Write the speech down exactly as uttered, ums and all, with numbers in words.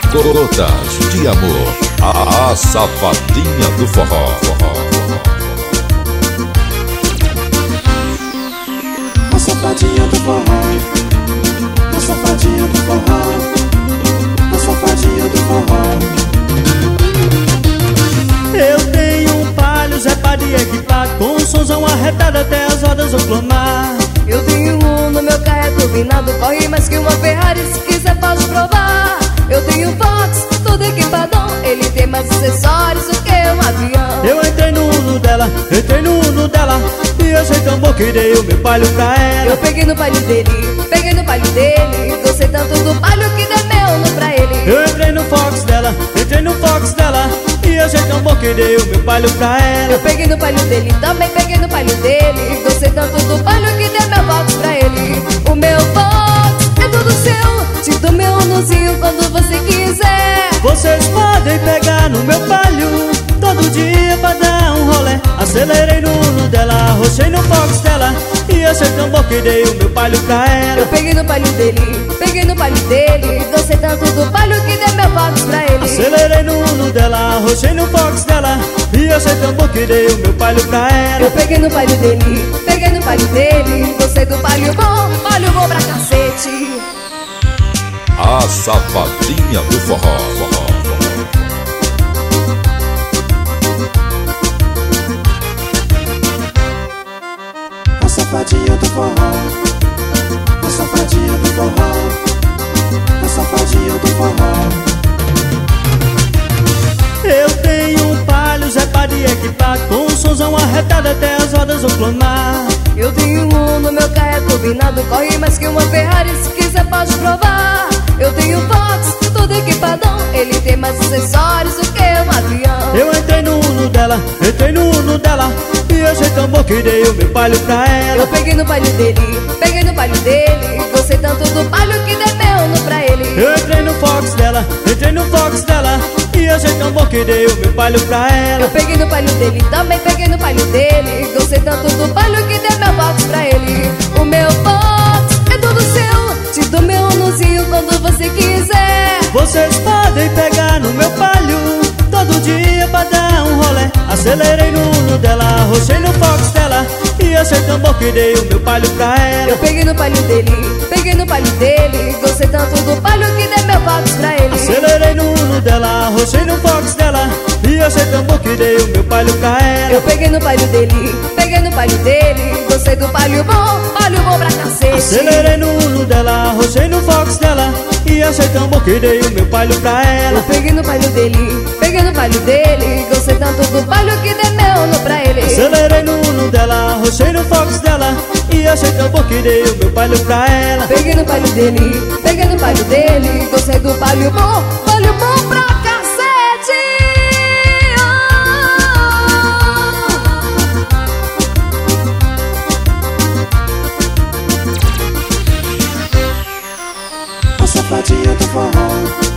Gotas de Amor, a, a Safadinha do Forró. A safadinha do forró, a safadinha do forró, a safadinha do forró. Eu tenho um palio, Zé Padre equipado, com um somzão arretado até as rodas vão clamar. Eu tenho um no meu carro turbinado, corre mais que uma Ferrari, se quiser pode provar. Eu tenho um Fox, todo equipadão, ele tem mais acessórios do que um avião. Eu entrei no Uno dela, entrei no Uno dela, e achei tão bom que dei o meu palio pra ela. Eu peguei no palio dele, peguei no palio dele, gostei tanto do palio que dei meu Uno pra ele. Eu entrei no Fox dela, entrei no Fox dela, e achei tão bom que dei o meu palio pra ela. Eu peguei no palio dele, também peguei no palio dele, gostei tanto do palio que dei meu Fox pra ele. O meu Fox é todo seu, te dou meu Unozinho quando você quiser. Vocês podem pegar no meu palio todo dia pra dar um rolê. Acelerei no Uno dela, arrochei no Fox dela, e achei tão bom que dei o meu palio pra ela. Eu peguei no palio dele, peguei no palio dele, gostei tanto do palio que dei meu Fox pra ele. Acelerei no Uno dela, arrochei no Fox dela, e achei tão bom que dei o meu palio pra ela. Eu peguei no palio dele, peguei no palio dele, gostei do palio bom, palio bom pra cacete. A Safadinha do Forró. A safadinha do forró, a safadinha do forró, a safadinha do forró. Eu tenho um palio, Zé Padre equipado, com um somzão arretado até as rodas vão clamar. Eu tenho um no meu carro turbinado, corre mais que uma Ferrari, se quiser pode provar. Eu tenho um Fox, todo equipadão, ele tem mais acessórios do que um avião. Eu entrei no Uno dela, entrei no Uno dela, e achei tão bom que dei o meu palio pra ela. Eu peguei no palio dele, peguei no palio dele, gostei tanto do palio que dei meu Uno pra ele. Eu entrei no Fox dela, entrei no Fox dela, e achei tão bom que dei o meu palio pra ela. Eu peguei no palio dele, também peguei no palio dele, gostei tanto do palio que dei meu Fox pra ele. O meu Fox é todo seu, te dou meu Unozinho quando você quiser. Vocês podem pegar no meu palio todo dia pra dar um rolê. Acelerei no Uno dela, arrochei no Fox dela, e achei tão bom que dei o meu palio pra ela. Eu peguei no palio dele, peguei no palio dele, gostei tanto do palio que dei meu Fox pra ele. Acelerei no Uno dela, arrochei no Fox dela, e achei tão bom que dei o meu palio pra ela. Eu peguei no palio dele, peguei no palio dele, gostei do palio bom, palio bom pra cacete. Acelerei no Uno dela, arrochei no Fox dela, e achei tão bom que dei o meu palio pra ela. Eu peguei no palio dele, peguei no palio dele, gostei tanto do palio que dei meu Uno pra ele. Acelerei no Uno dela, arrochei no Fox dela, e achei tão bom que dei o meu palio pra ela. Peguei no palio dele, peguei no palio dele, gostei do palio bom, palio bom pra cacete. A safadinha do forró,